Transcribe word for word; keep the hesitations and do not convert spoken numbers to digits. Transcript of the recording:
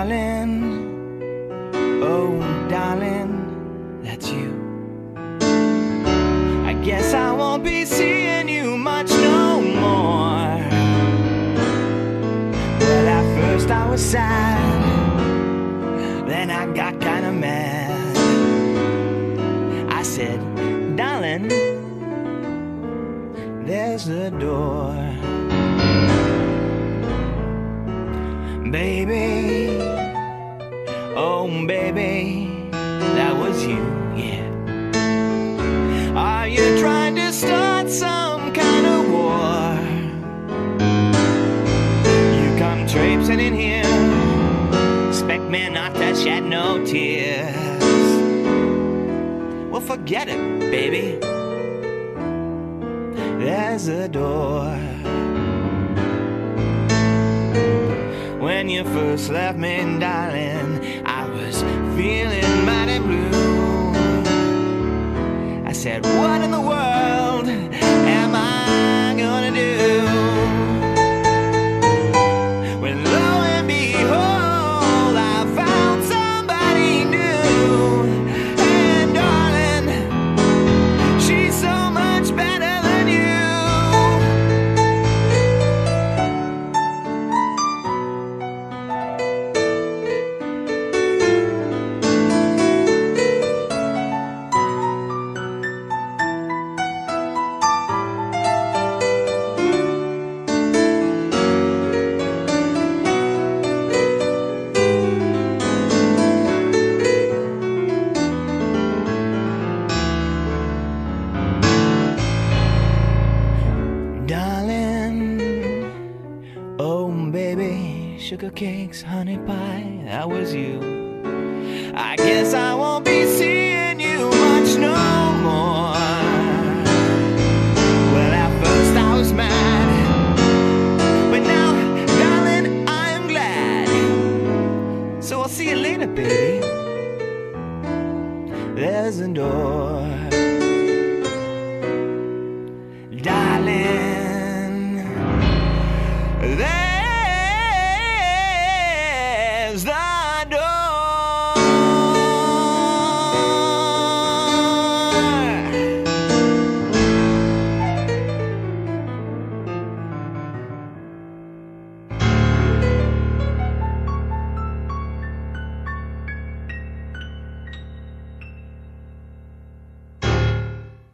darling, oh darling, that's you. I guess I won't be seeing you much no more. But at first I was sad, then I got kinda mad. I said, darling, there's the door. Baby, oh baby, that was you, yeah. Are you trying to start some kind of war? You come traipsing in here, expect me not to shed no tears. Well, forget it, baby. There's a door. When you first left me, darling, I was feeling mighty blue. I said, what in the world am I gonna do? When lo and behold, I found somebody new. And darling, she's so much better than you. Oh baby, sugar cakes, honey pie, that was you. I guess I won't be seeing you much no more. Well, at first I was mad, but now, darling, I am glad. So I'll see you later, baby. There's a door. Darling,